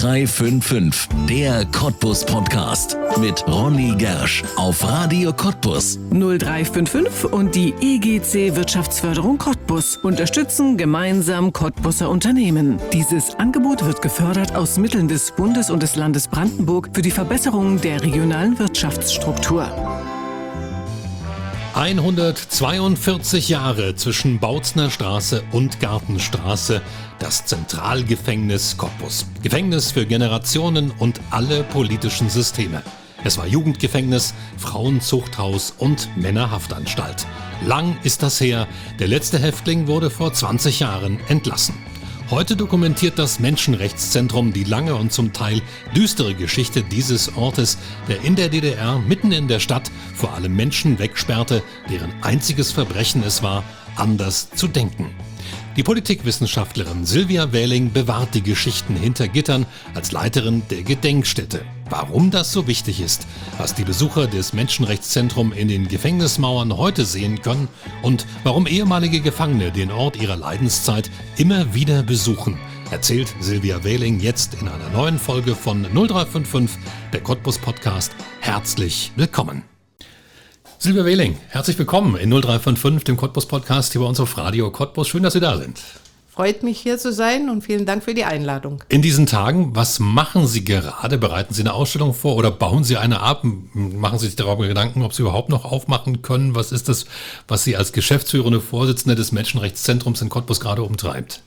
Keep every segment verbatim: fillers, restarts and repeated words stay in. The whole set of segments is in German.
drei fünf fünf, der Cottbus Podcast mit Ronny Gersch auf Radio Cottbus. null drei fünf fünf und die E G C Wirtschaftsförderung Cottbus unterstützen gemeinsam Cottbuser Unternehmen. Dieses Angebot wird gefördert aus Mitteln des Bundes und des Landes Brandenburg für die Verbesserung der regionalen Wirtschaftsstruktur. hundertzweiundvierzig Jahre zwischen Bautzner Straße und Gartenstraße, das Zentralgefängnis Cottbus. Gefängnis für Generationen und alle politischen Systeme. Es war Jugendgefängnis, Frauenzuchthaus und Männerhaftanstalt. Lang ist das her. Der letzte Häftling wurde vor zwanzig Jahren entlassen. Heute dokumentiert das Menschenrechtszentrum die lange und zum Teil düstere Geschichte dieses Ortes, der in der D D R mitten in der Stadt vor allem Menschen wegsperrte, deren einziges Verbrechen es war, anders zu denken. Die Politikwissenschaftlerin Silvia Wähling bewahrt die Geschichten hinter Gittern als Leiterin der Gedenkstätte. Warum das so wichtig ist, was die Besucher des Menschenrechtszentrums in den Gefängnismauern heute sehen können und warum ehemalige Gefangene den Ort ihrer Leidenszeit immer wieder besuchen, erzählt Silvia Wähling jetzt in einer neuen Folge von null drei fünf fünf, der Cottbus Podcast. Herzlich willkommen. Silvia Wähling, herzlich willkommen in null drei fünf fünf, dem Cottbus Podcast hier bei uns auf Radio Cottbus. Schön, dass Sie da sind. Freut mich, hier zu sein und vielen Dank für die Einladung. In diesen Tagen, was machen Sie gerade? Bereiten Sie eine Ausstellung vor oder bauen Sie eine ab? Machen Sie sich darüber Gedanken, ob Sie überhaupt noch aufmachen können? Was ist das, was Sie als geschäftsführende Vorsitzende des Menschenrechtszentrums in Cottbus gerade umtreibt?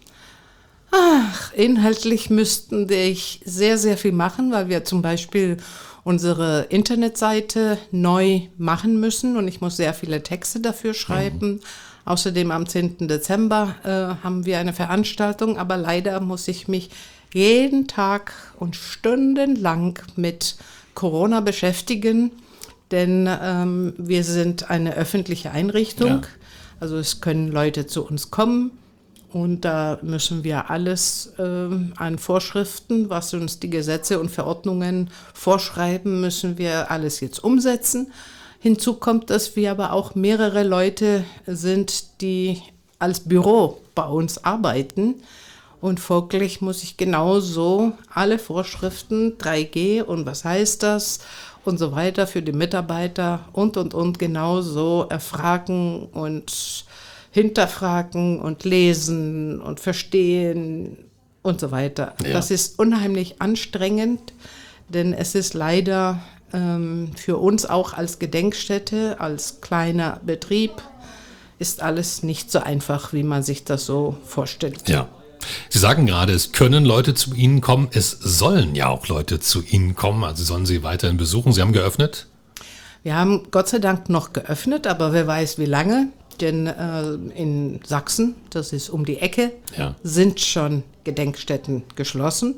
Ach, inhaltlich müssten wir sehr, sehr viel machen, weil wir zum Beispiel unsere Internetseite neu machen müssen und ich muss sehr viele Texte dafür schreiben. Mhm. Außerdem am zehnten Dezember äh, haben wir eine Veranstaltung, aber leider muss ich mich jeden Tag und stundenlang mit Corona beschäftigen, denn ähm, wir sind eine öffentliche Einrichtung, ja. Also es können Leute zu uns kommen. Und da müssen wir alles äh, an Vorschriften, was uns die Gesetze und Verordnungen vorschreiben, müssen wir alles jetzt umsetzen. Hinzu kommt, dass wir aber auch mehrere Leute sind, die als Büro bei uns arbeiten. Und folglich muss ich genauso alle Vorschriften, drei G und was heißt das und so weiter für die Mitarbeiter und, und, und genauso erfragen und hinterfragen und lesen und verstehen und so weiter. Ja. Das ist unheimlich anstrengend, denn es ist leider ähm, für uns auch als Gedenkstätte, als kleiner Betrieb, ist alles nicht so einfach, wie man sich das so vorstellt. Ja. Sie sagen gerade, es können Leute zu Ihnen kommen, es sollen ja auch Leute zu Ihnen kommen, also sollen Sie weiterhin besuchen. Sie haben geöffnet? Wir haben Gott sei Dank noch geöffnet, aber wer weiß wie lange. Denn äh, in Sachsen, das ist um die Ecke, ja. sind schon Gedenkstätten geschlossen.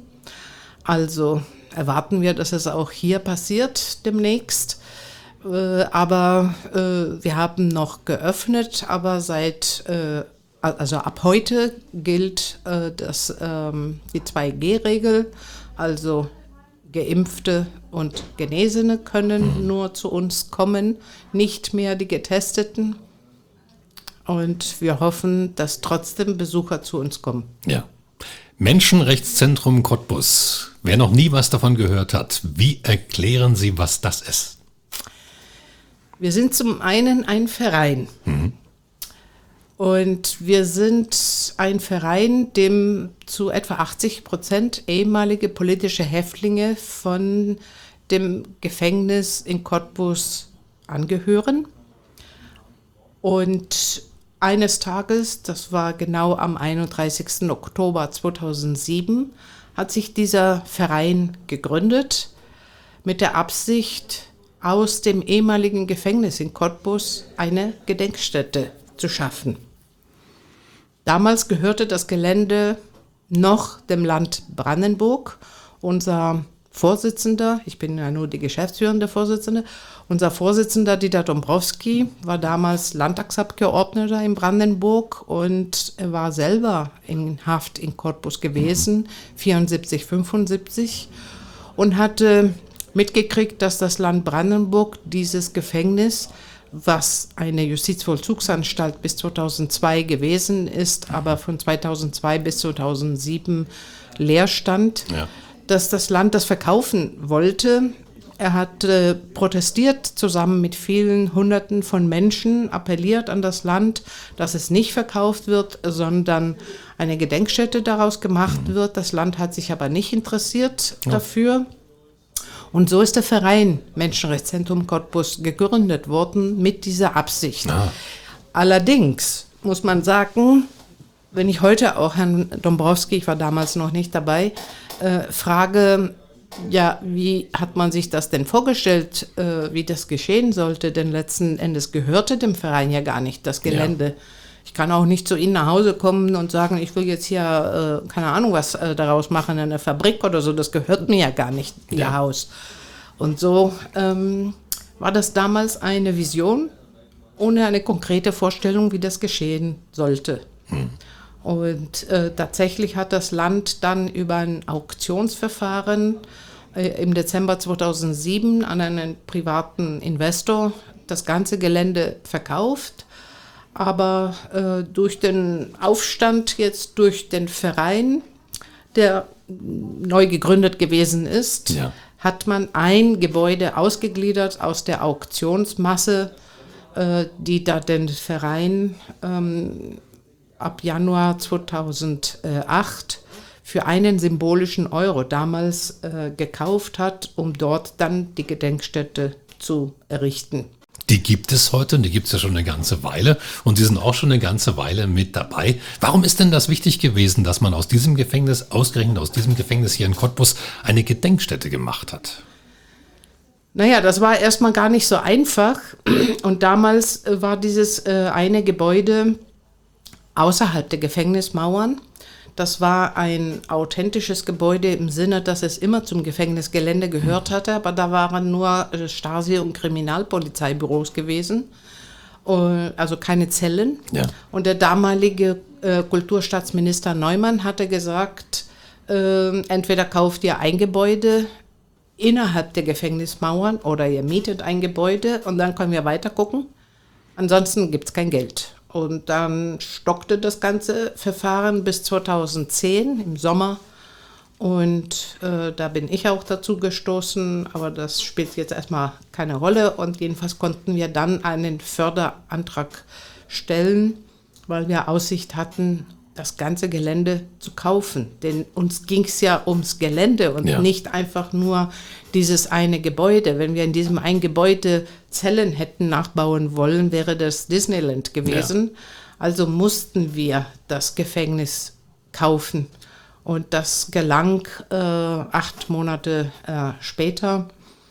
Also erwarten wir, dass es auch hier passiert demnächst. Äh, aber äh, wir haben noch geöffnet, aber seit, äh, also ab heute gilt äh, das, ähm, die zwei G Regel, also Geimpfte und Genesene können mhm. nur zu uns kommen, nicht mehr die Getesteten. Und wir hoffen, dass trotzdem Besucher zu uns kommen. Ja. Menschenrechtszentrum Cottbus. Wer noch nie was davon gehört hat, wie erklären Sie, was das ist? Wir sind zum einen ein Verein. Mhm. Und wir sind ein Verein, dem zu etwa achtzig Prozent ehemalige politische Häftlinge von dem Gefängnis in Cottbus angehören. Und eines Tages, das war genau am einunddreißigsten Oktober zweitausendsieben, hat sich dieser Verein gegründet mit der Absicht, aus dem ehemaligen Gefängnis in Cottbus eine Gedenkstätte zu schaffen. Damals gehörte das Gelände noch dem Land Brandenburg. Unser Vorsitzender, ich bin ja nur die geschäftsführende Vorsitzende, unser Vorsitzender Dieter Dombrowski war damals Landtagsabgeordneter in Brandenburg und er war selber in Haft in Cottbus gewesen, vierundsiebzig, fünfundsiebzig, und hatte mitgekriegt, dass das Land Brandenburg dieses Gefängnis, was eine Justizvollzugsanstalt bis zweitausendzwei gewesen ist, aber von zweitausendzwei bis zweitausendsieben leer stand, ja. dass das Land das verkaufen wollte. Er hat äh, protestiert zusammen mit vielen Hunderten von Menschen, appelliert an das Land, dass es nicht verkauft wird, sondern eine Gedenkstätte daraus gemacht mhm. wird. Das Land hat sich aber nicht interessiert ja. dafür. Und so ist der Verein Menschenrechtszentrum Cottbus gegründet worden mit dieser Absicht. Ja. Allerdings muss man sagen, wenn ich heute auch Herrn Dombrowski, ich war damals noch nicht dabei, äh, frage, ja, wie hat man sich das denn vorgestellt, äh, wie das geschehen sollte? Denn letzten Endes gehörte dem Verein ja gar nicht das Gelände. Ja. Ich kann auch nicht zu Ihnen nach Hause kommen und sagen, ich will jetzt hier, äh, keine Ahnung, was äh, daraus machen, eine Fabrik oder so. Das gehört mir ja gar nicht, Ihr ja. Haus. Und so ähm, war das damals eine Vision, ohne eine konkrete Vorstellung, wie das geschehen sollte. Hm. Und äh, tatsächlich hat das Land dann über ein Auktionsverfahren äh, im Dezember zweitausendsieben an einen privaten Investor das ganze Gelände verkauft. Aber äh, durch den Aufstand jetzt durch den Verein, der neu gegründet gewesen ist, ja. hat man ein Gebäude ausgegliedert aus der Auktionsmasse, äh, die da den Verein ähm, ab Januar zweitausendacht für einen symbolischen Euro damals äh, gekauft hat, um dort dann die Gedenkstätte zu errichten. Die gibt es heute und die gibt es ja schon eine ganze Weile und Sie sind auch schon eine ganze Weile mit dabei. Warum ist denn das wichtig gewesen, dass man aus diesem Gefängnis, ausgerechnet aus diesem Gefängnis hier in Cottbus, eine Gedenkstätte gemacht hat? Naja, das war erstmal gar nicht so einfach und damals äh, war dieses äh, eine Gebäude außerhalb der Gefängnismauern. Das war ein authentisches Gebäude im Sinne, dass es immer zum Gefängnisgelände gehört hatte, aber da waren nur Stasi- und Kriminalpolizeibüros gewesen, also keine Zellen. Ja. Und der damalige äh, Kulturstaatsminister Neumann hatte gesagt, äh, entweder kauft ihr ein Gebäude innerhalb der Gefängnismauern oder ihr mietet ein Gebäude und dann können wir weiter gucken. Ansonsten gibt es kein Geld. Und dann stockte das ganze Verfahren bis zweitausendzehn im Sommer. Und äh, da bin ich auch dazu gestoßen, aber das spielt jetzt erstmal keine Rolle. Und jedenfalls konnten wir dann einen Förderantrag stellen, weil wir Aussicht hatten, das ganze Gelände zu kaufen. Denn uns ging es ja ums Gelände und ja. nicht einfach nur dieses eine Gebäude. Wenn wir in diesem einen Gebäude Zellen hätten nachbauen wollen, wäre das Disneyland gewesen. Ja. Also mussten wir das Gefängnis kaufen. Und das gelang äh, acht Monate äh, später,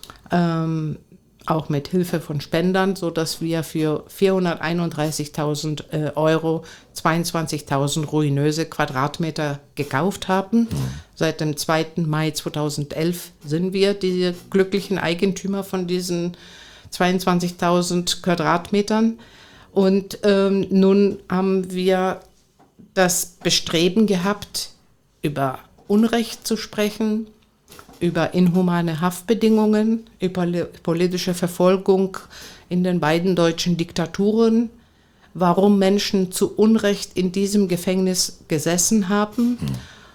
ähm, auch mit Hilfe von Spendern, sodass wir für vierhunderteinunddreißigtausend äh, Euro zweiundzwanzigtausend ruinöse Quadratmeter gekauft haben. Mhm. Seit dem zweiten Mai zweitausendelf sind wir die glücklichen Eigentümer von diesen zweiundzwanzigtausend Quadratmetern. Und ähm, nun haben wir das Bestreben gehabt, über Unrecht zu sprechen, über inhumane Haftbedingungen, über politische Verfolgung in den beiden deutschen Diktaturen, warum Menschen zu Unrecht in diesem Gefängnis gesessen haben. Mhm.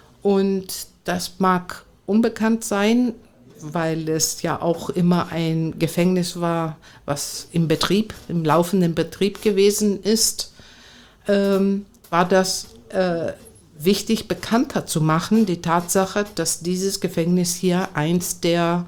Und das mag unbekannt sein, weil es ja auch immer ein Gefängnis war, was im Betrieb, im laufenden Betrieb gewesen ist, ähm, war das äh, wichtig, bekannter zu machen, die Tatsache, dass dieses Gefängnis hier eins der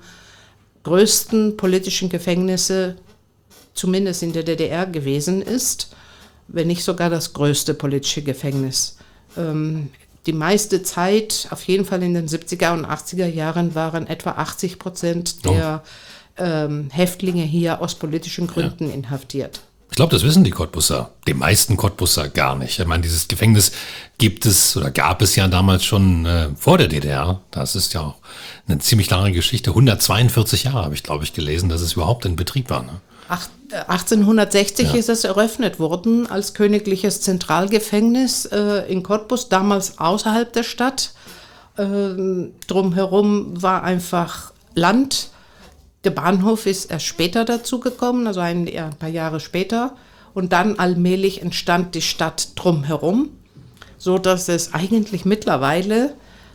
größten politischen Gefängnisse, zumindest in der D D R, gewesen ist, wenn nicht sogar das größte politische Gefängnis. Ähm, die meiste Zeit, auf jeden Fall in den siebziger und achtziger Jahren, waren etwa achtzig Prozent der oh. ähm, Häftlinge hier aus politischen Gründen ja. inhaftiert. Ich glaube, das wissen die Cottbusser, die meisten Cottbusser gar nicht. Ich meine, dieses Gefängnis gibt es oder gab es ja damals schon äh, vor der D D R. Das ist ja auch eine ziemlich lange Geschichte. hundertzweiundvierzig Jahre habe ich, glaube ich, gelesen, dass es überhaupt in Betrieb war. Ne? Ach, achtzehnhundertsechzig ja. ist es eröffnet worden als königliches Zentralgefängnis äh, in Cottbus, damals außerhalb der Stadt. Äh, drumherum war einfach Land. Der Bahnhof ist erst später dazu gekommen, also ein, ja, ein paar Jahre später. Und dann allmählich entstand die Stadt drumherum, so dass es eigentlich mittlerweile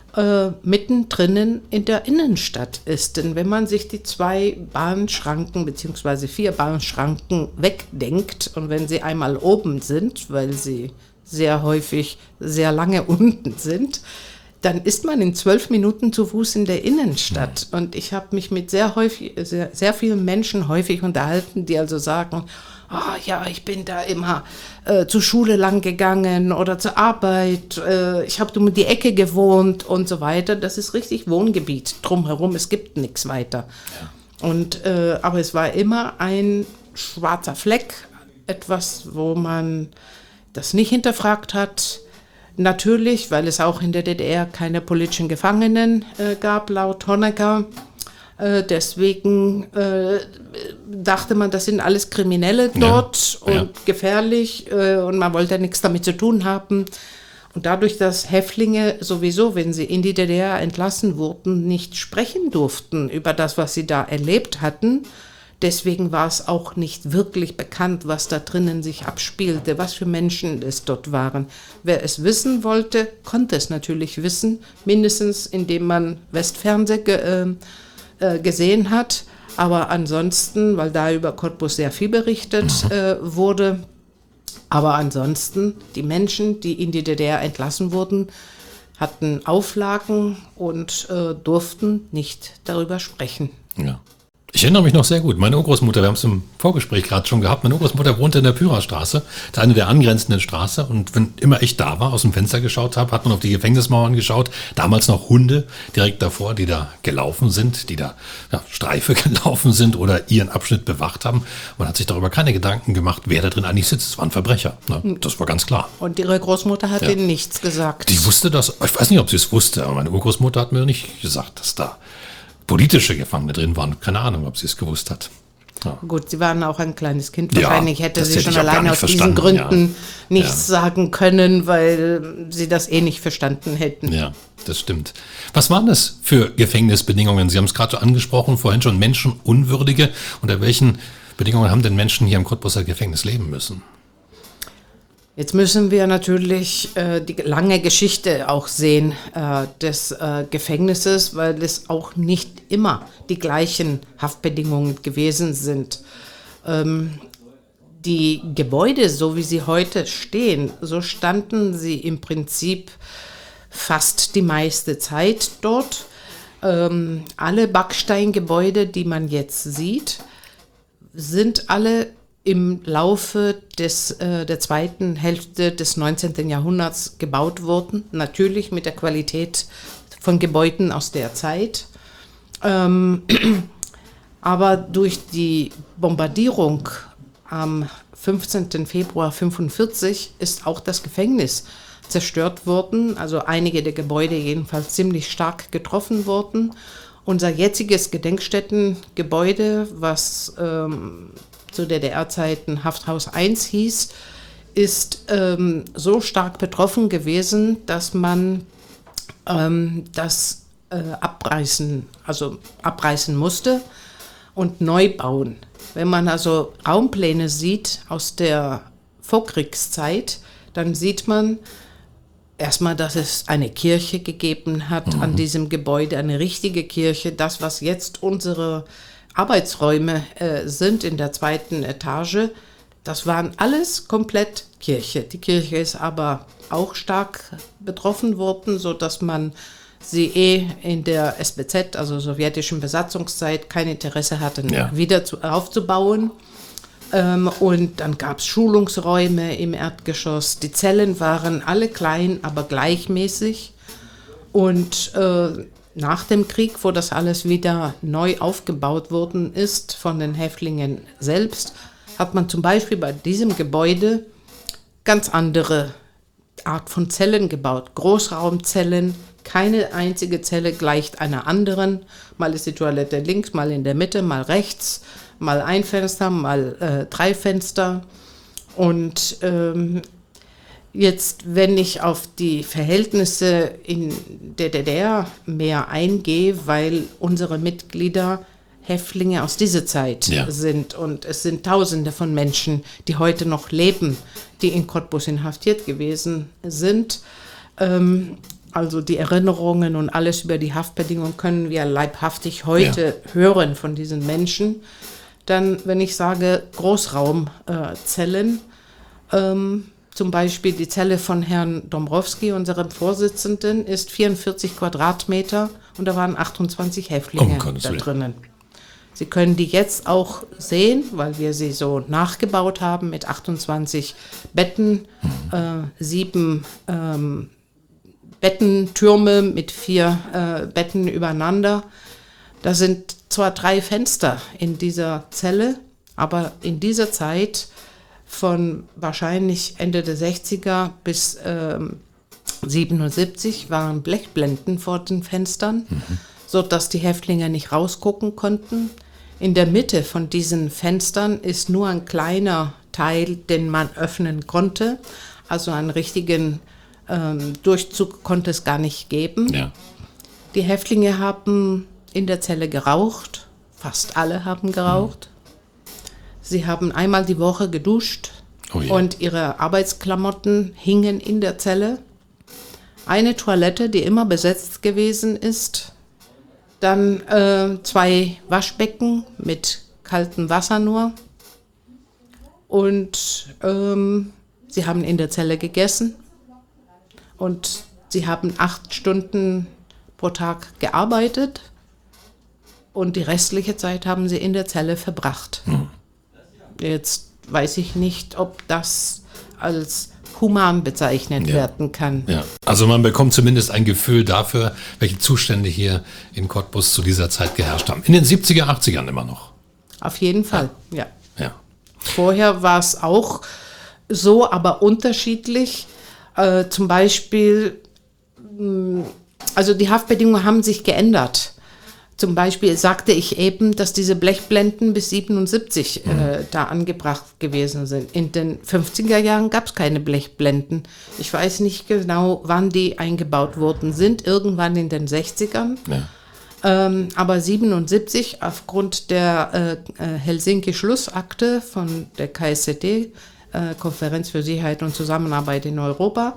äh, mittendrin in der Innenstadt ist. Denn wenn man sich die zwei Bahnschranken bzw. vier Bahnschranken wegdenkt und wenn sie einmal oben sind, weil sie sehr häufig sehr lange unten sind, dann ist man in zwölf Minuten zu Fuß in der Innenstadt. Und ich habe mich mit sehr häufig, sehr, sehr vielen Menschen häufig unterhalten, die also sagen, ah ja, ich bin da immer äh, zur Schule lang gegangen oder zur Arbeit, äh, ich habe um die Ecke gewohnt und so weiter. Das ist richtig Wohngebiet drumherum, es gibt nichts weiter. Ja. Und, äh, aber es war immer ein schwarzer Fleck, etwas, wo man das nicht hinterfragt hat. Natürlich, weil es auch in der D D R keine politischen Gefangenen äh, gab, laut Honecker. Äh, deswegen äh, dachte man, das sind alles Kriminelle dort ja, und ja. gefährlich äh, und man wollte nichts damit zu tun haben. Und dadurch, dass Häftlinge sowieso, wenn sie in die D D R entlassen wurden, nicht sprechen durften über das, was sie da erlebt hatten, deswegen war es auch nicht wirklich bekannt, was da drinnen sich abspielte, was für Menschen es dort waren. Wer es wissen wollte, konnte es natürlich wissen, mindestens indem man Westfernseh ge, äh, äh, gesehen hat. Aber ansonsten, weil da über Cottbus sehr viel berichtet äh, wurde, aber ansonsten, die Menschen, die in die D D R entlassen wurden, hatten Auflagen und äh, durften nicht darüber sprechen. Ja. Ich erinnere mich noch sehr gut. Meine Urgroßmutter, wir haben es im Vorgespräch gerade schon gehabt, meine Urgroßmutter wohnte in der Pyrerstraße, eine der angrenzenden Straße. Und wenn immer ich da war, aus dem Fenster geschaut habe, hat man auf die Gefängnismauern geschaut. Damals noch Hunde direkt davor, die da gelaufen sind, die da ja, Streife gelaufen sind oder ihren Abschnitt bewacht haben. Man hat sich darüber keine Gedanken gemacht, wer da drin eigentlich sitzt. Es waren Verbrecher. Ne? Das war ganz klar. Und ihre Großmutter hat ja. ihnen nichts gesagt. Die wusste das. Ich weiß nicht, ob sie es wusste, aber meine Urgroßmutter hat mir nicht gesagt, dass da politische Gefangene drin waren. Keine Ahnung, ob sie es gewusst hat. Ja. Gut, sie waren auch ein kleines Kind. Wahrscheinlich ja, hätte sie hätte schon ich alleine aus diesen Gründen ja. nichts ja. sagen können, weil sie das eh nicht verstanden hätten. Ja, das stimmt. Was waren das für Gefängnisbedingungen? Sie haben es gerade angesprochen, vorhin schon menschenunwürdige. Unter welchen Bedingungen haben denn Menschen hier im Cottbuser Gefängnis leben müssen? Jetzt müssen wir natürlich äh, die lange Geschichte auch sehen äh, des äh, Gefängnisses, weil es auch nicht immer die gleichen Haftbedingungen gewesen sind. Ähm, die Gebäude, so wie sie heute stehen, so standen sie im Prinzip fast die meiste Zeit dort. Ähm, alle Backsteingebäude, die man jetzt sieht, sind alle im Laufe des, äh, der zweiten Hälfte des neunzehnten Jahrhunderts gebaut worden, natürlich mit der Qualität von Gebäuden aus der Zeit. Ähm, aber durch die Bombardierung am fünfzehnten Februar fünfundvierzig ist auch das Gefängnis zerstört worden, also einige der Gebäude jedenfalls ziemlich stark getroffen worden. Unser jetziges Gedenkstättengebäude, was ähm, zu D D R-Zeiten Hafthaus eins hieß, ist ähm, so stark betroffen gewesen, dass man ähm, das äh, abreißen, also abreißen musste und neu bauen. Wenn man also Raumpläne sieht aus der Vorkriegszeit, dann sieht man erstmal, dass es eine Kirche gegeben hat mhm. an diesem Gebäude, eine richtige Kirche, das, was jetzt unsere Arbeitsräume äh, sind in der zweiten Etage, das waren alles komplett Kirche. Die Kirche ist aber auch stark betroffen worden, sodass man sie eh in der S B Z, also sowjetischen Besatzungszeit, kein Interesse hatte, ja. wieder zu, aufzubauen. Ähm, und dann gab es Schulungsräume im Erdgeschoss. Die Zellen waren alle klein, aber gleichmäßig. Und äh, nach dem Krieg, wo das alles wieder neu aufgebaut worden ist von den Häftlingen selbst, hat man zum Beispiel bei diesem Gebäude ganz andere Art von Zellen gebaut. Großraumzellen, keine einzige Zelle gleicht einer anderen. Mal ist die Toilette links, mal in der Mitte, mal rechts, mal ein Fenster, mal äh, drei Fenster. Und ähm, jetzt, wenn ich auf die Verhältnisse in der D D R mehr eingehe, weil unsere Mitglieder Häftlinge aus dieser Zeit ja. sind und es sind Tausende von Menschen, die heute noch leben, die in Cottbus inhaftiert gewesen sind, ähm, Also die Erinnerungen und alles über die Haftbedingungen können wir leibhaftig heute ja. hören von diesen Menschen. Dann, wenn ich sage Großraumzellen, äh, ähm, zum Beispiel die Zelle von Herrn Dombrowski, unserem Vorsitzenden, ist vierundvierzig Quadratmeter und da waren achtundzwanzig Häftlinge oh, da drinnen. Sie können die jetzt auch sehen, weil wir sie so nachgebaut haben mit achtundzwanzig Betten, mhm. äh, sieben ähm, Bettentürme mit vier äh, Betten übereinander. Da sind zwar drei Fenster in dieser Zelle, aber in dieser Zeit von wahrscheinlich Ende der sechziger bis ähm, siebenundsiebzig waren Blechblenden vor den Fenstern, mhm. sodass die Häftlinge nicht rausgucken konnten. In der Mitte von diesen Fenstern ist nur ein kleiner Teil, den man öffnen konnte. Also einen richtigen ähm, Durchzug konnte es gar nicht geben. Ja. Die Häftlinge haben in der Zelle geraucht. Fast alle haben geraucht. Mhm. Sie haben einmal die Woche geduscht oh ja. und ihre Arbeitsklamotten hingen in der Zelle. Eine Toilette, die immer besetzt gewesen ist. Dann äh, zwei Waschbecken mit kaltem Wasser nur. Und ähm, sie haben in der Zelle gegessen. Und sie haben acht Stunden pro Tag gearbeitet. Und die restliche Zeit haben sie in der Zelle verbracht. Hm. Jetzt weiß ich nicht, ob das als human bezeichnet ja. werden kann. Ja. Also man bekommt zumindest ein Gefühl dafür, welche Zustände hier in Cottbus zu dieser Zeit geherrscht haben. In den siebziger, achtzigern immer noch. Auf jeden Fall, ja. ja. ja. Vorher war es auch so, aber unterschiedlich. Äh, zum Beispiel, mh, also die Haftbedingungen haben sich geändert. Zum Beispiel sagte ich eben, dass diese Blechblenden bis siebenundsiebzig mhm. äh, da angebracht gewesen sind. In den fünfziger Jahren gab es keine Blechblenden. Ich weiß nicht genau, wann die eingebaut worden sind. Irgendwann in den sechzigern. Ja. Ähm, aber siebenundsiebzig, aufgrund der äh, Helsinki-Schlussakte von der K S Z D, äh, Konferenz für Sicherheit und Zusammenarbeit in Europa,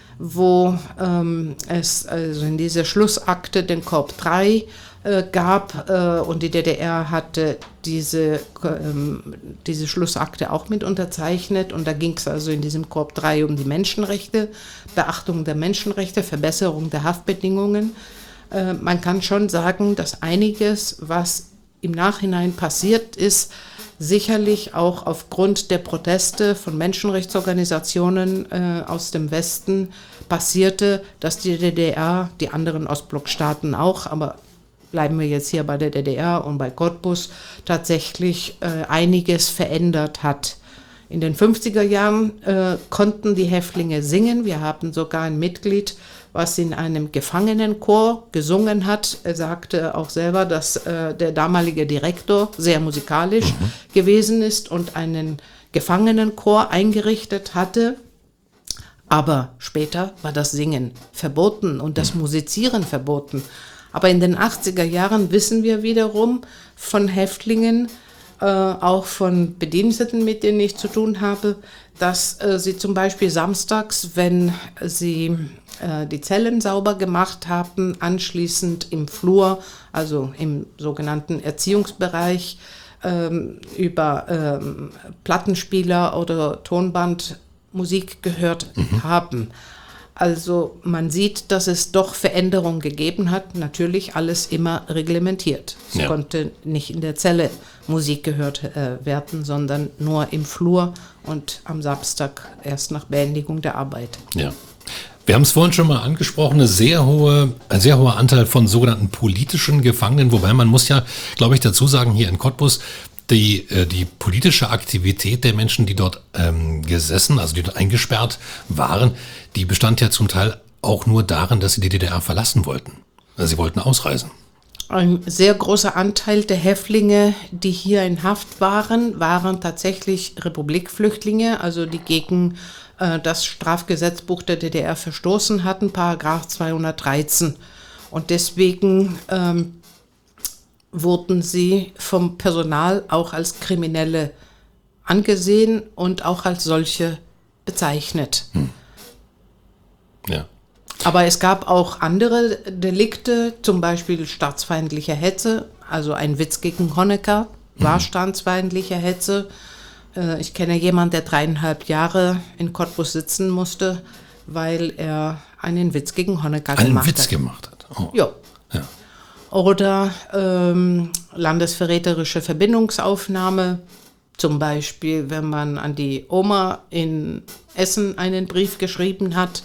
wo ähm, es also in dieser Schlussakte den Korb drei gab äh, und die D D R hatte diese, ähm, diese Schlussakte auch mit unterzeichnet und da ging es also in diesem Korb drei um die Menschenrechte, Beachtung der Menschenrechte, Verbesserung der Haftbedingungen. Äh, man kann schon sagen, dass einiges, was im Nachhinein passiert ist, sicherlich auch aufgrund der Proteste von Menschenrechtsorganisationen äh, aus dem Westen passierte, dass die D D R, die anderen Ostblockstaaten auch, aber bleiben wir jetzt hier bei der D D R und bei Cottbus, tatsächlich äh, einiges verändert hat. In den fünfziger Jahren äh, konnten die Häftlinge singen. Wir haben sogar ein Mitglied, was in einem Gefangenenchor gesungen hat. Er sagte auch selber, dass äh, der damalige Direktor sehr musikalisch mhm. gewesen ist und einen Gefangenenchor eingerichtet hatte. Aber später war das Singen verboten und das Musizieren verboten. Aber in den achtziger Jahren wissen wir wiederum von Häftlingen, äh, auch von Bediensteten, mit denen ich zu tun habe, dass äh, sie zum Beispiel samstags, wenn sie äh, die Zellen sauber gemacht haben, anschließend im Flur, also im sogenannten Erziehungsbereich, ähm, über ähm, Plattenspieler oder Tonband Musik gehört mhm. haben. Also man sieht, dass es doch Veränderungen gegeben hat. Natürlich alles immer reglementiert. Es ja. konnte nicht in der Zelle Musik gehört äh, werden, sondern nur im Flur und am Samstag erst nach Beendigung der Arbeit. Ja. Wir haben es vorhin schon mal angesprochen, eine sehr hohe, ein sehr hoher Anteil von sogenannten politischen Gefangenen, wobei man muss ja, glaube ich, dazu sagen, hier in Cottbus, Die, die politische Aktivität der Menschen, die dort ähm, gesessen, also die dort eingesperrt waren, die bestand ja zum Teil auch nur darin, dass sie die D D R verlassen wollten. Also sie wollten ausreisen. Ein sehr großer Anteil der Häftlinge, die hier in Haft waren, waren tatsächlich Republikflüchtlinge, also die gegen äh, das Strafgesetzbuch der D D R verstoßen hatten, Paragraph zweihundertdreizehn. Und deswegen ähm, wurden sie vom Personal auch als Kriminelle angesehen und auch als solche bezeichnet. Hm. Ja. Aber es gab auch andere Delikte, zum Beispiel staatsfeindliche Hetze, also ein Witz gegen Honecker war mhm. staatsfeindliche Hetze. Äh, ich kenne jemanden, der dreieinhalb Jahre in Cottbus sitzen musste, weil er einen Witz gegen Honecker einen gemacht Witz hat. gemacht hat. Oh. Ja. ja. Oder ähm, landesverräterische Verbindungsaufnahme, zum Beispiel, wenn man an die Oma in Essen einen Brief geschrieben hat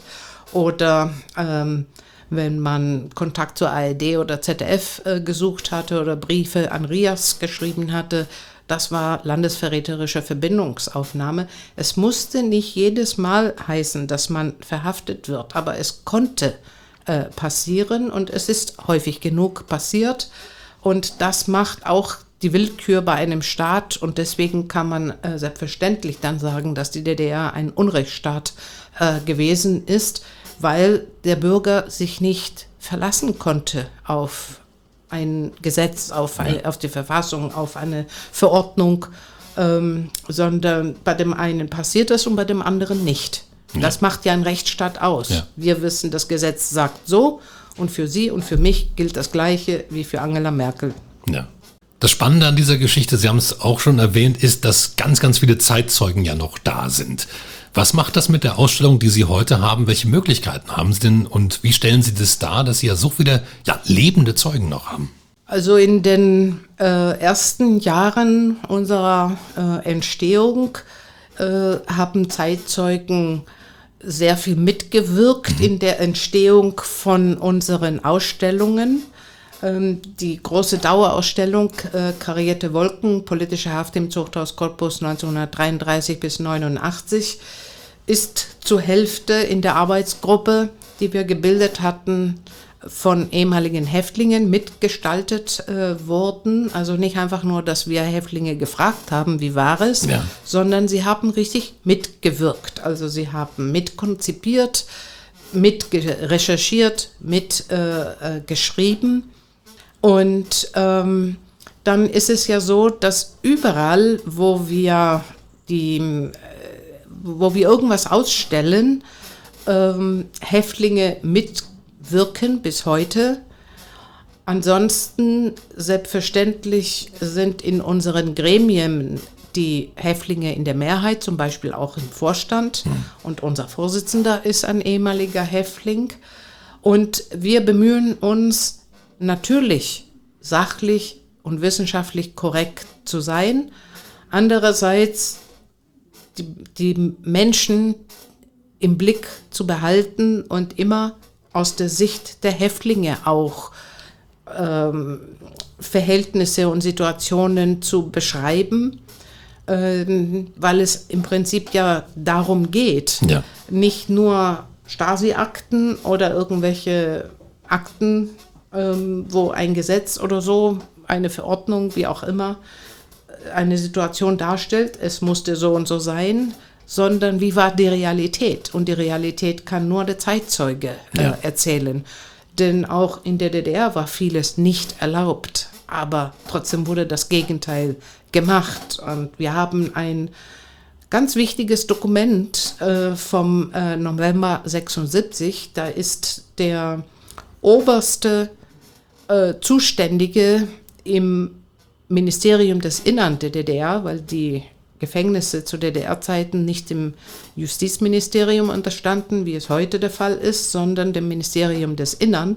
oder ähm, wenn man Kontakt zur A R D oder Z D F äh, gesucht hatte oder Briefe an Rias geschrieben hatte. Das war landesverräterische Verbindungsaufnahme. Es musste nicht jedes Mal heißen, dass man verhaftet wird, aber es konnte äh, passieren und es ist häufig genug passiert. Und das macht auch die Willkür bei einem Staat und deswegen kann man äh, selbstverständlich dann sagen, dass die D D R ein Unrechtsstaat äh, gewesen ist, weil der Bürger sich nicht verlassen konnte auf ein Gesetz, auf, eine, auf die Verfassung, auf eine Verordnung, ähm, sondern bei dem einen passiert das und bei dem anderen nicht. Ja. Das macht ja einen Rechtsstaat aus. Ja. Wir wissen, das Gesetz sagt so und für Sie und für mich gilt das Gleiche wie für Angela Merkel. Ja. Das Spannende an dieser Geschichte, Sie haben es auch schon erwähnt, ist, dass ganz, ganz viele Zeitzeugen ja noch da sind. Was macht das mit der Ausstellung, die Sie heute haben? Welche Möglichkeiten haben Sie denn und wie stellen Sie das dar, dass Sie ja so viele ja, lebende Zeugen noch haben? Also in den äh, ersten Jahren unserer äh, Entstehung äh, haben Zeitzeugen sehr viel mitgewirkt mhm. in der Entstehung von unseren Ausstellungen. Ähm, die große Dauerausstellung äh, Karierte Wolken, politische Haft im Zuchthaus Cottbus neunzehnhundertdreiunddreißig bis neunundachtzig ist zur Hälfte in der Arbeitsgruppe, die wir gebildet hatten, von ehemaligen Häftlingen mitgestaltet äh, worden. Also nicht einfach nur, dass wir Häftlinge gefragt haben, wie war es, ja. sondern sie haben richtig mitgewirkt. Also sie haben mitkonzipiert, mit recherchiert, mit äh, äh, geschrieben. Und ähm, dann ist es ja so, dass überall, wo wir die, äh, wo wir irgendwas ausstellen, ähm, Häftlinge mitwirken bis heute. Ansonsten selbstverständlich sind in unseren Gremien die Häftlinge in der Mehrheit, zum Beispiel auch im Vorstand. Mhm. Und unser Vorsitzender ist ein ehemaliger Häftling. Und wir bemühen uns, natürlich sachlich und wissenschaftlich korrekt zu sein. Andererseits die, die Menschen im Blick zu behalten und immer aus der Sicht der Häftlinge auch ähm, Verhältnisse und Situationen zu beschreiben, ähm, weil es im Prinzip ja darum geht, ja. nicht nur Stasi-Akten oder irgendwelche Akten, Ähm, wo ein Gesetz oder so, eine Verordnung, wie auch immer, eine Situation darstellt, es musste so und so sein, sondern wie war die Realität? Und die Realität kann nur der Zeitzeuge äh, ja. erzählen. Denn auch in der D D R war vieles nicht erlaubt, aber trotzdem wurde das Gegenteil gemacht. Und wir haben ein ganz wichtiges Dokument äh, vom äh, November sechsundsiebzig, da ist der oberste Äh, Zuständige im Ministerium des Innern der D D R, weil die Gefängnisse zu D D R-Zeiten nicht dem Justizministerium unterstanden, wie es heute der Fall ist, sondern dem Ministerium des Innern.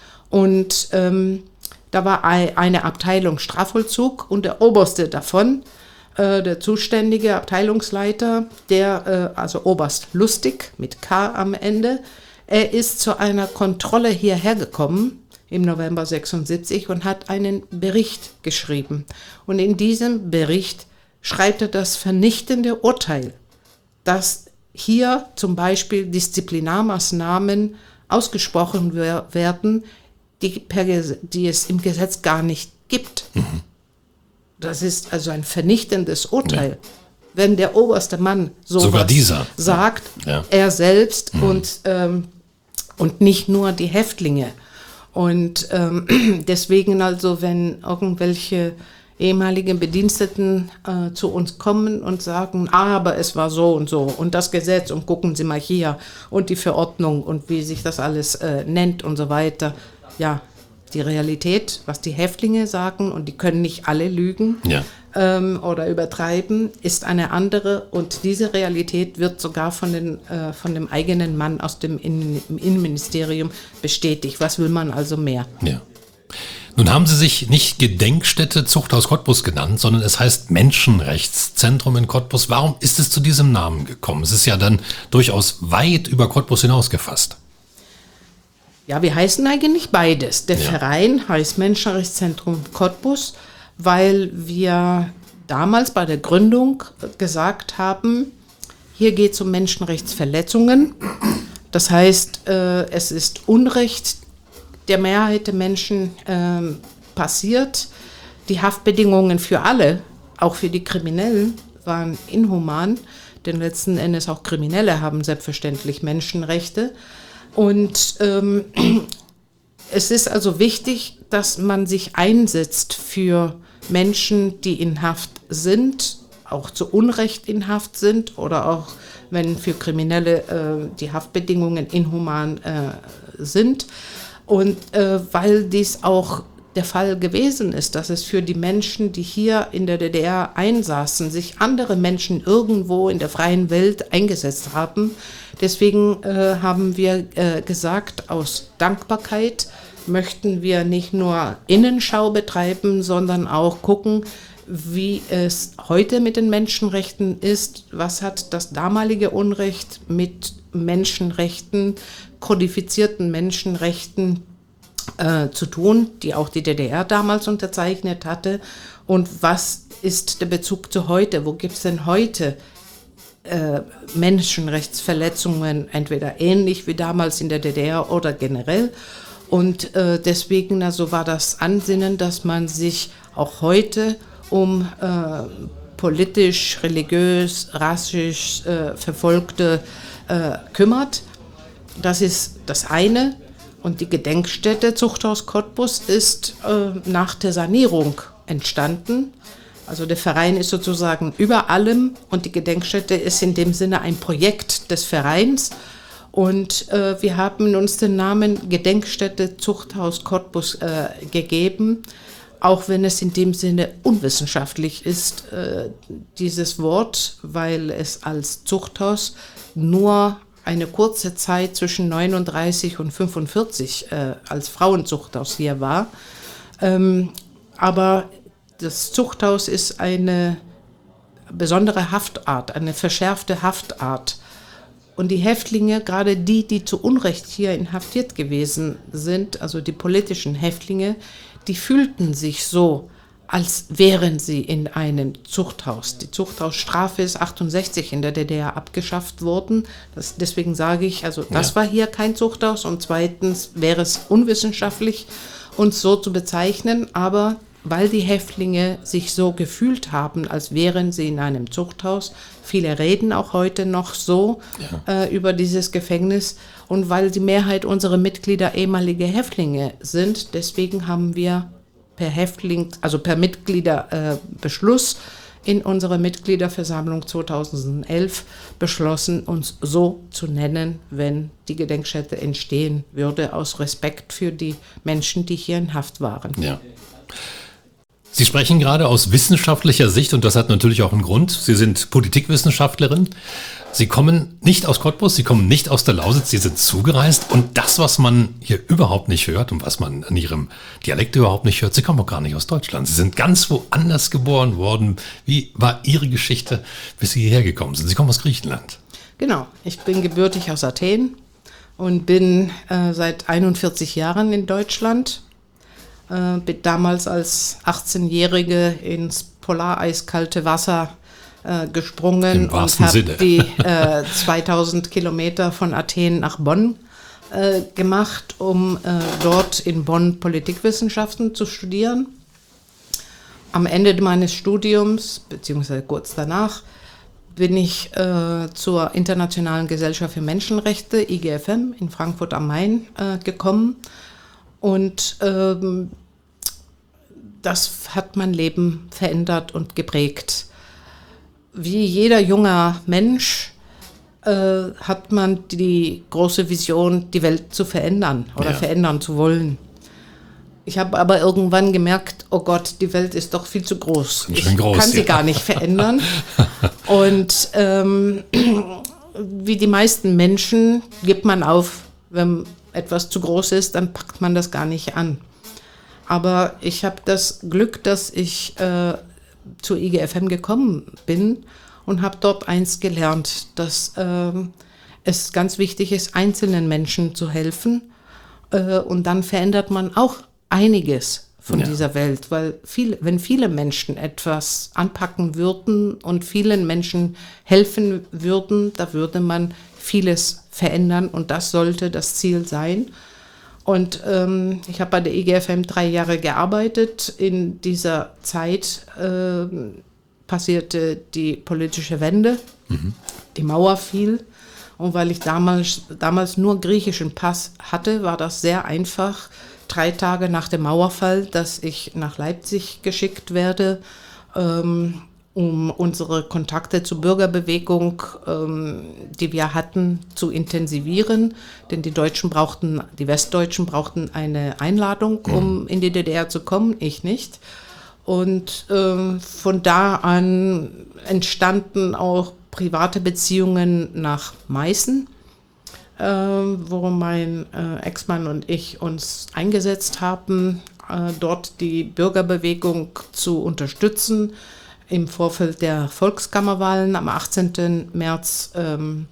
Und ähm, da war eine Abteilung Strafvollzug und der oberste davon, äh, der zuständige Abteilungsleiter, der, äh, also Oberst Lustig mit K am Ende, er ist zu einer Kontrolle hierher gekommen im November sechsundsiebzig und hat einen Bericht geschrieben. Und in diesem Bericht schreibt er das vernichtende Urteil, dass hier zum Beispiel Disziplinarmaßnahmen ausgesprochen werden, die, per, die es im Gesetz gar nicht gibt. Mhm. Das ist also ein vernichtendes Urteil. Ja. Wenn der oberste Mann sowas sagt, ja. er selbst mhm. und, ähm, und nicht nur die Häftlinge. Und ähm, deswegen also, wenn irgendwelche ehemaligen Bediensteten äh, zu uns kommen und sagen, aber es war so und so und das Gesetz und gucken Sie mal hier und die Verordnung und wie sich das alles äh, nennt und so weiter. Ja, die Realität, was die Häftlinge sagen, und die können nicht alle lügen Ja. ähm, oder übertreiben, ist eine andere, und diese Realität wird sogar von, den, äh, von dem eigenen Mann aus dem Innen- im Innenministerium bestätigt. Was will man also mehr? Ja. Nun haben Sie sich nicht Gedenkstätte Zuchthaus Cottbus genannt, sondern es heißt Menschenrechtszentrum in Cottbus. Warum ist es zu diesem Namen gekommen? Es ist ja dann durchaus weit über Cottbus hinaus gefasst. Ja, wir heißen eigentlich beides. Der Ja. Verein heißt Menschenrechtszentrum Cottbus, weil wir damals bei der Gründung gesagt haben, hier geht es um Menschenrechtsverletzungen. Das heißt, äh, es ist Unrecht der Mehrheit der Menschen ähm, passiert. Die Haftbedingungen für alle, auch für die Kriminellen, waren inhuman, denn letzten Endes auch Kriminelle haben selbstverständlich Menschenrechte. Und ähm, es ist also wichtig, dass man sich einsetzt für Menschen, die in Haft sind, auch zu Unrecht in Haft sind oder auch wenn für Kriminelle äh, die Haftbedingungen inhuman äh, sind. Und äh, weil dies auch der Fall gewesen ist, dass es für die Menschen, die hier in der D D R einsaßen, sich andere Menschen irgendwo in der freien Welt eingesetzt haben. Deswegen äh, haben wir äh, gesagt, aus Dankbarkeit möchten wir nicht nur Innenschau betreiben, sondern auch gucken, wie es heute mit den Menschenrechten ist. Was hat das damalige Unrecht mit Menschenrechten, kodifizierten Menschenrechten äh, zu tun, die auch die D D R damals unterzeichnet hatte? Und was ist der Bezug zu heute? Wo gibt es denn heute äh, Menschenrechtsverletzungen, entweder ähnlich wie damals in der D D R oder generell? Und äh, deswegen also war das Ansinnen, dass man sich auch heute um äh, politisch, religiös, rassisch äh, Verfolgte äh, kümmert. Das ist das eine. Und die Gedenkstätte Zuchthaus Cottbus ist äh, nach der Sanierung entstanden. Also der Verein ist sozusagen über allem und die Gedenkstätte ist in dem Sinne ein Projekt des Vereins. Und äh, wir haben uns den Namen Gedenkstätte Zuchthaus Cottbus äh, gegeben, auch wenn es in dem Sinne unwissenschaftlich ist, äh, dieses Wort, weil es als Zuchthaus nur eine kurze Zeit zwischen neununddreißig und fünfundvierzig äh, als Frauenzuchthaus hier war. Ähm, aber das Zuchthaus ist eine besondere Haftart, eine verschärfte Haftart. Und die Häftlinge, gerade die, die zu Unrecht hier inhaftiert gewesen sind, also die politischen Häftlinge, die fühlten sich so, als wären sie in einem Zuchthaus. Die Zuchthausstrafe ist achtundsechzig in der D D R abgeschafft worden. Das, deswegen sage ich, also das ja. war hier kein Zuchthaus. Und zweitens wäre es unwissenschaftlich, uns so zu bezeichnen. Aber weil die Häftlinge sich so gefühlt haben, als wären sie in einem Zuchthaus, viele reden auch heute noch so ja. äh, über dieses Gefängnis. Und weil die Mehrheit unserer Mitglieder ehemalige Häftlinge sind, deswegen haben wir per Häftling, also per Mitgliederbeschluss äh, in unserer Mitgliederversammlung zweitausendelf beschlossen, uns so zu nennen, wenn die Gedenkstätte entstehen würde, aus Respekt für die Menschen, die hier in Haft waren. Ja. Sie sprechen gerade aus wissenschaftlicher Sicht und das hat natürlich auch einen Grund. Sie sind Politikwissenschaftlerin. Sie kommen nicht aus Cottbus, Sie kommen nicht aus der Lausitz, Sie sind zugereist und das, was man hier überhaupt nicht hört und was man an Ihrem Dialekt überhaupt nicht hört, Sie kommen auch gar nicht aus Deutschland. Sie sind ganz woanders geboren worden. Wie war Ihre Geschichte, bis Sie hierher gekommen sind? Sie kommen aus Griechenland. Genau, ich bin gebürtig aus Athen und bin äh, seit einundvierzig Jahren in Deutschland. Äh, bin damals als achtzehnjährige ins polareiskalte Wasser äh, gesprungen und habe die äh, zweitausend Kilometer von Athen nach Bonn äh, gemacht, um äh, dort in Bonn Politikwissenschaften zu studieren. Am Ende meines Studiums, beziehungsweise kurz danach, bin ich äh, zur Internationalen Gesellschaft für Menschenrechte, I G F M, in Frankfurt am Main äh, gekommen. Und ähm, das hat mein Leben verändert und geprägt. Wie jeder junger Mensch äh, hat man die große Vision, die Welt zu verändern oder ja. verändern zu wollen. Ich habe aber irgendwann gemerkt, oh Gott, die Welt ist doch viel zu groß. Ich groß, kann sie ja. gar nicht verändern. Und ähm, wie die meisten Menschen gibt man auf, wenn etwas zu groß ist, dann packt man das gar nicht an. Aber ich habe das Glück, dass ich äh, zur I G F M gekommen bin und habe dort eins gelernt, dass äh, es ganz wichtig ist, einzelnen Menschen zu helfen. Äh, und dann verändert man auch einiges von ja. dieser Welt, weil viel, wenn viele Menschen etwas anpacken würden und vielen Menschen helfen würden, da würde man vieles verändern und das sollte das Ziel sein. Und ähm, ich habe bei der I G F M drei Jahre gearbeitet. In dieser Zeit äh, passierte die politische Wende, mhm. die Mauer fiel. Und weil ich damals, damals nur griechischen Pass hatte, war das sehr einfach, drei Tage nach dem Mauerfall, dass ich nach Leipzig geschickt werde, ähm, um unsere Kontakte zur Bürgerbewegung, ähm, die wir hatten, zu intensivieren. Denn die Deutschen brauchten, die Westdeutschen brauchten eine Einladung, um in die D D R zu kommen, ich nicht. Und ähm, von da an entstanden auch private Beziehungen nach Meißen, äh, wo mein äh, Ex-Mann und ich uns eingesetzt haben, äh, dort die Bürgerbewegung zu unterstützen. Im Vorfeld der Volkskammerwahlen am achtzehnten März ähm,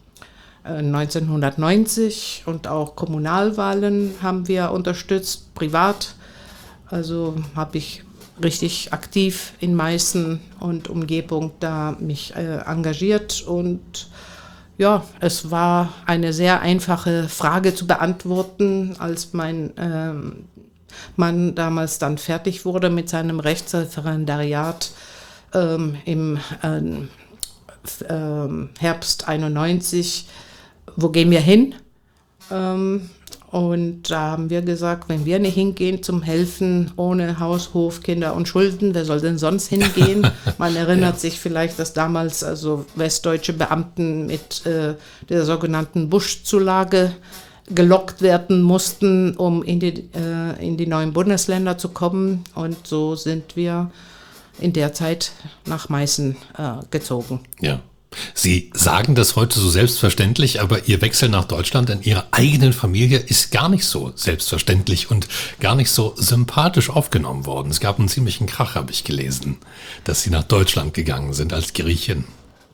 neunzehnhundertneunzig und auch Kommunalwahlen haben wir unterstützt, privat. Also habe ich richtig aktiv in Meißen und Umgebung da mich äh, engagiert und ja, es war eine sehr einfache Frage zu beantworten, als mein ähm, Mann damals dann fertig wurde mit seinem Rechtsreferendariat ähm, im äh, äh, Herbst einundneunzig, wo gehen wir hin? Ähm, Und da haben wir gesagt, wenn wir nicht hingehen zum Helfen, ohne Haus, Hof, Kinder und Schulden, wer soll denn sonst hingehen? Man erinnert ja. sich vielleicht, dass damals also westdeutsche Beamten mit äh, der sogenannten Busch-Zulage gelockt werden mussten, um in die, äh, in die neuen Bundesländer zu kommen. Und so sind wir in der Zeit nach Meißen äh, gezogen. Ja. Sie sagen das heute so selbstverständlich, aber Ihr Wechsel nach Deutschland in Ihrer eigenen Familie ist gar nicht so selbstverständlich und gar nicht so sympathisch aufgenommen worden. Es gab einen ziemlichen Krach, habe ich gelesen, dass Sie nach Deutschland gegangen sind als Griechin.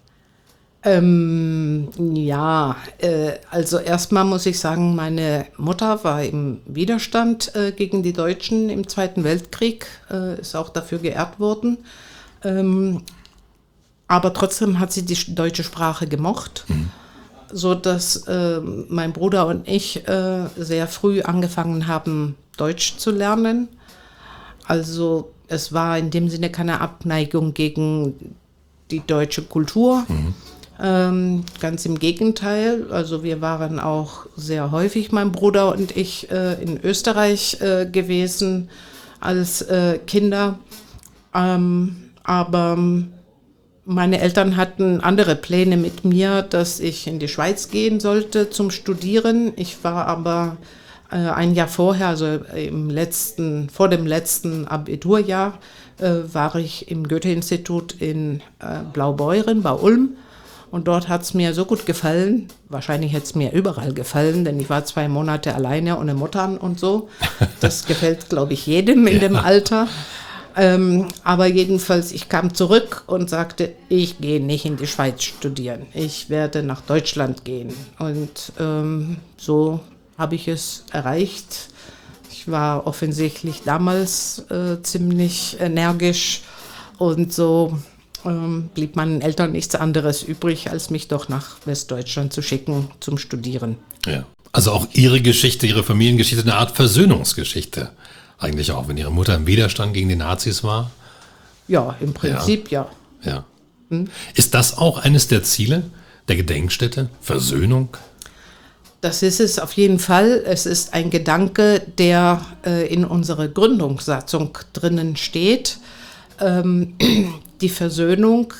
Ähm, ja, äh, also erstmal muss ich sagen, meine Mutter war im Widerstand äh, gegen die Deutschen im Zweiten Weltkrieg, äh, ist auch dafür geehrt worden. Ähm, Aber trotzdem hat sie die deutsche Sprache gemocht, mhm. so dass äh, mein Bruder und ich äh, sehr früh angefangen haben, Deutsch zu lernen. Also es war in dem Sinne keine Abneigung gegen die deutsche Kultur. Mhm. Ähm, ganz im Gegenteil. Also wir waren auch sehr häufig, mein Bruder und ich, äh, in Österreich äh, gewesen als äh, Kinder. Ähm, aber meine Eltern hatten andere Pläne mit mir, dass ich in die Schweiz gehen sollte zum Studieren. Ich war aber äh, ein Jahr vorher, also im letzten, vor dem letzten Abiturjahr, äh, war ich im Goethe-Institut in äh, Blaubeuren bei Ulm. Und dort hat es mir so gut gefallen, wahrscheinlich hätte es mir überall gefallen, denn ich war zwei Monate alleine ohne Muttern und so. Das gefällt, glaube ich, jedem in ja. dem Alter. Ähm, aber jedenfalls, ich kam zurück und sagte, ich gehe nicht in die Schweiz studieren. Ich werde nach Deutschland gehen. Und ähm, so habe ich es erreicht. Ich war offensichtlich damals äh, ziemlich energisch und so ähm, blieb meinen Eltern nichts anderes übrig, als mich doch nach Westdeutschland zu schicken zum Studieren. Ja, also auch Ihre Geschichte, Ihre Familiengeschichte, eine Art Versöhnungsgeschichte. Eigentlich auch, wenn Ihre Mutter im Widerstand gegen die Nazis war? Ja, im Prinzip ja. ja. ja. Hm? Ist das auch eines der Ziele der Gedenkstätte? Versöhnung? das ist es auf jeden Fall. Es ist ein Gedanke, der äh, in unserer Gründungssatzung drinnen steht. Ähm, die Versöhnung,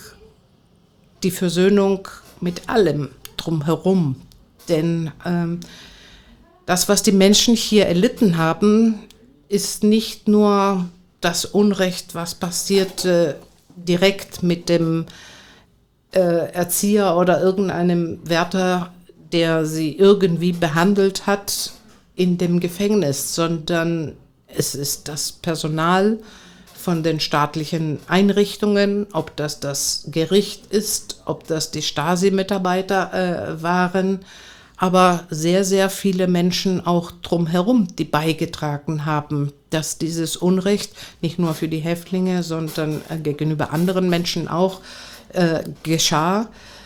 die Versöhnung mit allem drumherum. Denn ähm, das, was die Menschen hier erlitten haben, ist nicht nur das Unrecht, was passierte direkt mit dem äh, Erzieher oder irgendeinem Wärter, der sie irgendwie behandelt hat in dem Gefängnis, sondern es ist das Personal von den staatlichen Einrichtungen, ob das das Gericht ist, ob das die Stasi-Mitarbeiter äh, waren, aber sehr, sehr viele Menschen auch drumherum, die beigetragen haben, dass dieses Unrecht nicht nur für die Häftlinge, sondern äh, gegenüber anderen Menschen auch äh, geschah.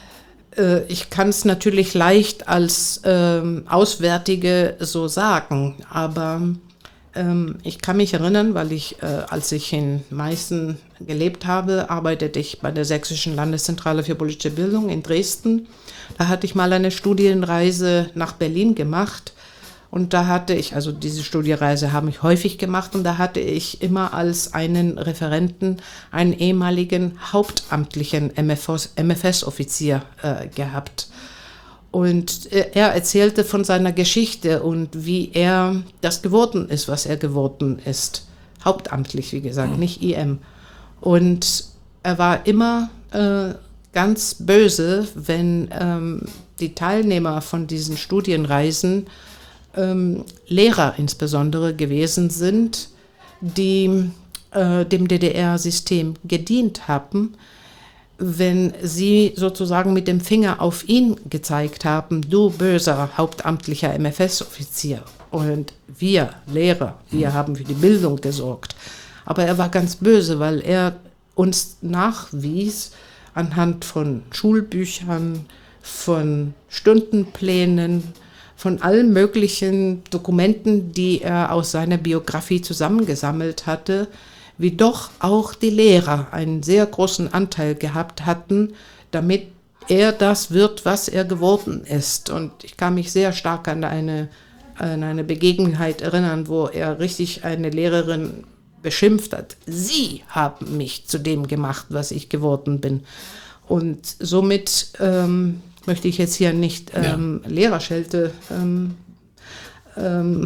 Äh, ich kann es natürlich leicht als äh, Auswärtige so sagen, aber ähm, ich kann mich erinnern, weil ich, äh, als ich in Meißen gelebt habe, arbeitete ich bei der Sächsischen Landeszentrale für politische Bildung in Dresden. Da hatte ich mal eine Studienreise nach Berlin gemacht und da hatte ich, also diese Studienreise habe ich häufig gemacht und da hatte ich immer als einen Referenten einen ehemaligen hauptamtlichen M F S-Offizier äh, gehabt. Und er erzählte von seiner Geschichte und wie er das geworden ist, was er geworden ist. Hauptamtlich, wie gesagt, nicht I M. Und er war immer äh, ganz böse, wenn ähm, die Teilnehmer von diesen Studienreisen ähm, Lehrer insbesondere gewesen sind, die äh, dem D D R-System gedient haben, wenn sie sozusagen mit dem Finger auf ihn gezeigt haben, du böser hauptamtlicher M F S-Offizier und wir Lehrer, wir haben für die Bildung gesorgt. Aber er war ganz böse, weil er uns nachwies, anhand von Schulbüchern, von Stundenplänen, von allen möglichen Dokumenten, die er aus seiner Biografie zusammengesammelt hatte, wie doch auch die Lehrer einen sehr großen Anteil gehabt hatten, damit er das wird, was er geworden ist. Und ich kann mich sehr stark an eine, an eine Begebenheit erinnern, wo er richtig eine Lehrerin beschimpft hat. Sie haben mich zu dem gemacht, was ich geworden bin. Und somit ähm, möchte ich jetzt hier nicht ähm, ja. Lehrerschelte ähm, ähm,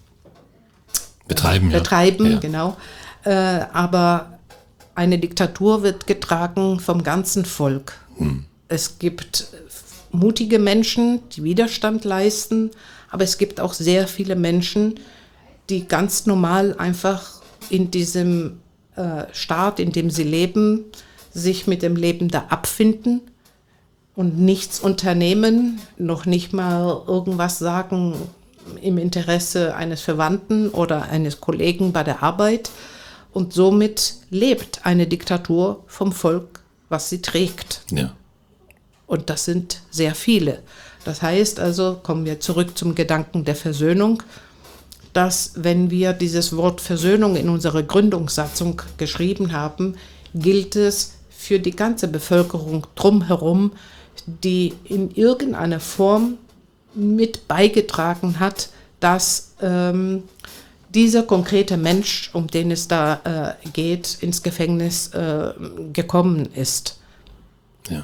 betreiben. betreiben ja. genau. Äh, aber eine Diktatur wird getragen vom ganzen Volk. Hm. Es gibt mutige Menschen, die Widerstand leisten, aber es gibt auch sehr viele Menschen, die ganz normal einfach in diesem äh, Staat, in dem sie leben, sich mit dem Leben da abfinden und nichts unternehmen, noch nicht mal irgendwas sagen im Interesse eines Verwandten oder eines Kollegen bei der Arbeit. Und somit lebt eine Diktatur vom Volk, was sie trägt. Ja. Und das sind sehr viele. Das heißt also, kommen wir zurück zum Gedanken der Versöhnung, dass wenn wir dieses Wort Versöhnung in unserer Gründungssatzung geschrieben haben, gilt es für die ganze Bevölkerung drumherum, die in irgendeiner Form mit beigetragen hat, dass ähm, dieser konkrete Mensch, um den es da äh, geht, ins Gefängnis äh, gekommen ist. Ja.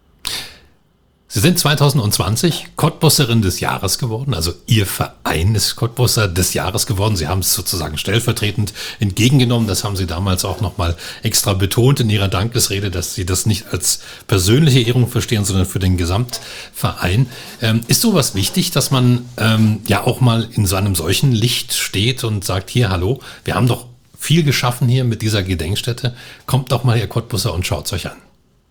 Sie sind zwanzig zwanzig Cottbusserin des Jahres geworden, also Ihr Verein ist Cottbusser des Jahres geworden. Sie haben es sozusagen stellvertretend entgegengenommen. Das haben Sie damals auch nochmal extra betont in Ihrer Dankesrede, dass Sie das nicht als persönliche Ehrung verstehen, sondern für den Gesamtverein. Ähm, ist sowas wichtig, dass man ähm, ja auch mal in so einem solchen Licht steht und sagt, hier, hallo, wir haben doch viel geschaffen hier mit dieser Gedenkstätte. Kommt doch mal, ihr Cottbusser, und schaut es euch an.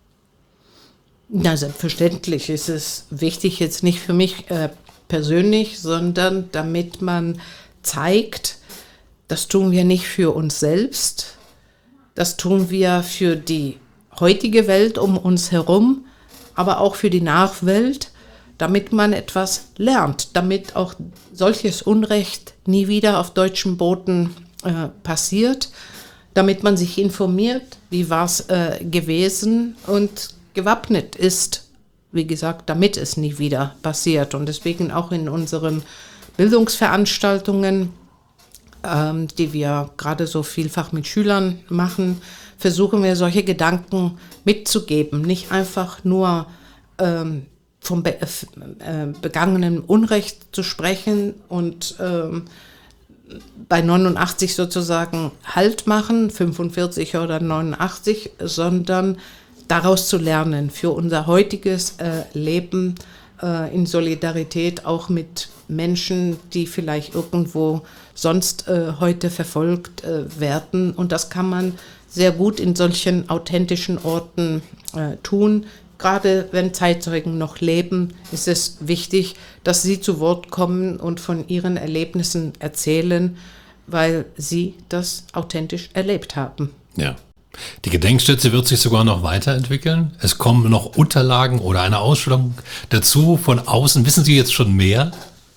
Na, selbstverständlich ist es wichtig, jetzt nicht für mich äh, persönlich, sondern damit man zeigt, das tun wir nicht für uns selbst, das tun wir für die heutige Welt um uns herum, aber auch für die Nachwelt, damit man etwas lernt, damit auch solches Unrecht nie wieder auf deutschem Boden äh, passiert, damit man sich informiert, wie war es äh, gewesen und gewappnet ist, wie gesagt, damit es nie wieder passiert. Und deswegen auch in unseren Bildungsveranstaltungen, ähm, die wir gerade so vielfach mit Schülern machen, versuchen wir solche Gedanken mitzugeben. Nicht einfach nur ähm, vom be- äh, begangenen Unrecht zu sprechen und ähm, bei neunundachtzig sozusagen Halt machen, fünfundvierzig oder neunundachtzig, sondern daraus zu lernen für unser heutiges äh, Leben äh, in Solidarität auch mit Menschen, die vielleicht irgendwo sonst äh, heute verfolgt äh, werden. Und das kann man sehr gut in solchen authentischen Orten äh, tun. Gerade wenn Zeitzeugen noch leben, ist es wichtig, dass sie zu Wort kommen und von ihren Erlebnissen erzählen, weil sie das authentisch erlebt haben. Ja. Die Gedenkstätte wird sich sogar noch weiterentwickeln. Es kommen noch Unterlagen oder eine Ausstellung dazu von außen. Wissen Sie jetzt schon mehr?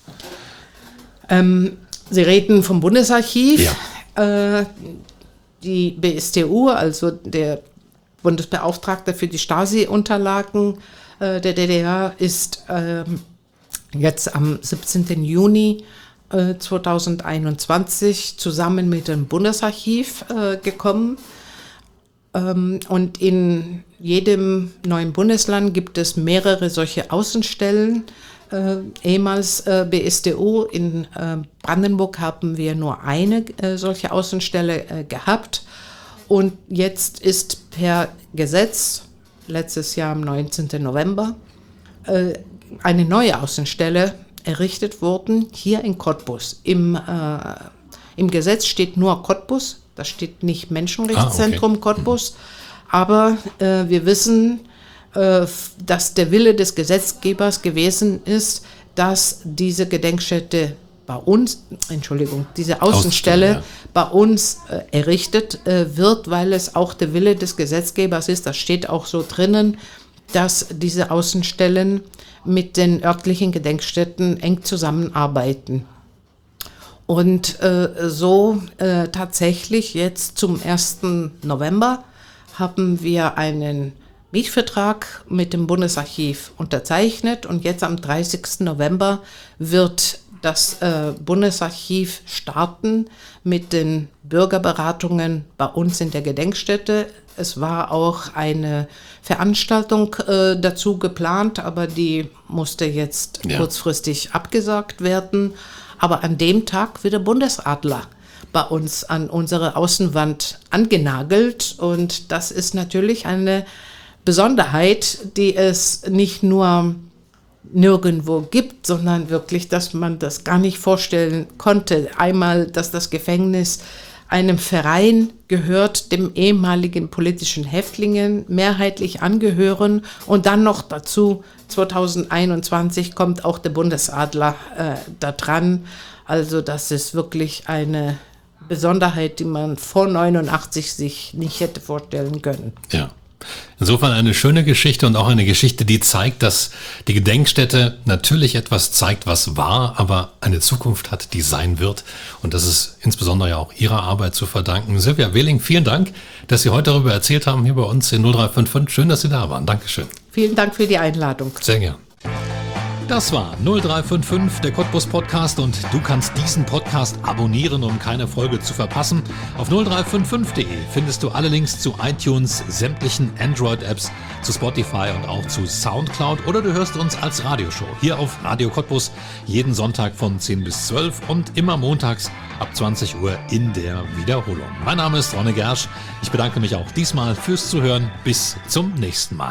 Ähm, Sie reden vom Bundesarchiv. Ja. Äh, die B S T U, also der Bundesbeauftragte für die Stasi-Unterlagen äh, der D D R, ist äh, jetzt am siebzehnten Juni äh, zweitausendeinundzwanzig zusammen mit dem Bundesarchiv äh, gekommen. Ähm, und in jedem neuen Bundesland gibt es mehrere solche Außenstellen. Äh, ehemals äh, B S D U in äh, Brandenburg haben wir nur eine äh, solche Außenstelle äh, gehabt. Und jetzt ist per Gesetz, letztes Jahr am neunzehnten November, äh, eine neue Außenstelle errichtet worden, hier in Cottbus. Im, äh, im Gesetz steht nur Cottbus, da steht nicht Menschenrechtszentrum ah, okay. Cottbus, aber äh, wir wissen, äh, dass der Wille des Gesetzgebers gewesen ist, dass diese Gedenkstätte bei uns, Entschuldigung, diese Außenstelle ja. bei uns äh, errichtet äh, wird, weil es auch der Wille des Gesetzgebers ist, das steht auch so drinnen, dass diese Außenstellen mit den örtlichen Gedenkstätten eng zusammenarbeiten. Und äh, so äh, tatsächlich jetzt zum ersten November haben wir einen Mietvertrag mit dem Bundesarchiv unterzeichnet und jetzt am dreißigsten November wird das äh, Bundesarchiv starten mit den Bürgerberatungen bei uns in der Gedenkstätte. Es war auch eine Veranstaltung äh, dazu geplant, aber die musste jetzt ja. kurzfristig abgesagt werden. Aber an dem Tag wird der Bundesadler bei uns an unsere Außenwand angenagelt. Und das ist natürlich eine Besonderheit, die es nicht nur nirgendwo gibt, sondern wirklich, dass man das gar nicht vorstellen konnte. Einmal, dass das Gefängnis einem Verein gehört, dem ehemaligen politischen Häftlingen mehrheitlich angehören und dann noch dazu zweitausendeinundzwanzig kommt auch der Bundesadler äh, da dran. Also das ist wirklich eine Besonderheit, die man vor neunundachtzig sich nicht hätte vorstellen können. Ja. Insofern eine schöne Geschichte und auch eine Geschichte, die zeigt, dass die Gedenkstätte natürlich etwas zeigt, was war, aber eine Zukunft hat, die sein wird. Und das ist insbesondere ja auch Ihrer Arbeit zu verdanken. Silvia Wehling, vielen Dank, dass Sie heute darüber erzählt haben, hier bei uns in null drei fünf fünf. Schön, dass Sie da waren. Dankeschön. Vielen Dank für die Einladung. Sehr gern. Das war null drei fünf fünf, der Cottbus Podcast, und du kannst diesen Podcast abonnieren, um keine Folge zu verpassen. Auf null drei fünf fünf punkt de findest du alle Links zu iTunes, sämtlichen Android-Apps, zu Spotify und auch zu Soundcloud, oder du hörst uns als Radioshow hier auf Radio Cottbus jeden Sonntag von zehn bis zwölf und immer montags ab zwanzig Uhr in der Wiederholung. Mein Name ist Ronny Gersch. Ich bedanke mich auch diesmal fürs Zuhören. Bis zum nächsten Mal.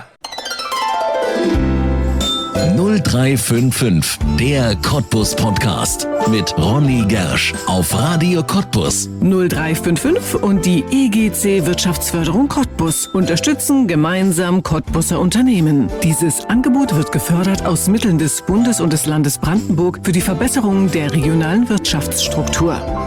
null drei fünf fünf, der Cottbus Podcast mit Ronny Gersch auf Radio Cottbus. null drei fünf fünf und die E G C Wirtschaftsförderung Cottbus unterstützen gemeinsam Cottbuser Unternehmen. Dieses Angebot wird gefördert aus Mitteln des Bundes und des Landes Brandenburg für die Verbesserung der regionalen Wirtschaftsstruktur.